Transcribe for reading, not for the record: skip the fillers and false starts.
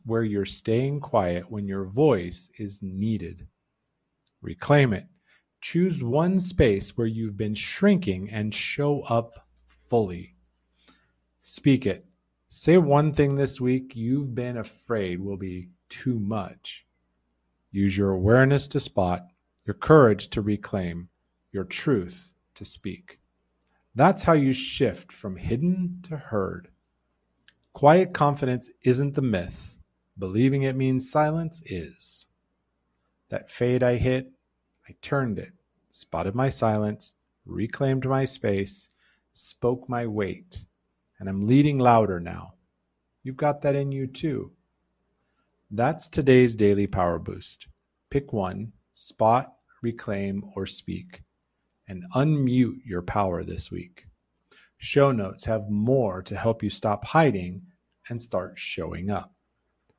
where you're staying quiet when your voice is needed. Reclaim it. Choose one space where you've been shrinking and show up fully. Speak it. Say one thing this week you've been afraid will be too much. Use your awareness to spot, your courage to reclaim, your truth to speak. That's how you shift from hidden to heard. Quiet confidence isn't the myth. Believing it means silence is. That fade I hit, I turned it, spotted my silence, reclaimed my space, spoke my weight, and I'm leading louder now. You've got that in you too. That's today's Daily Power Boost. Pick one, spot, reclaim, or speak, and unmute your power this week. Show notes have more to help you stop hiding and start showing up.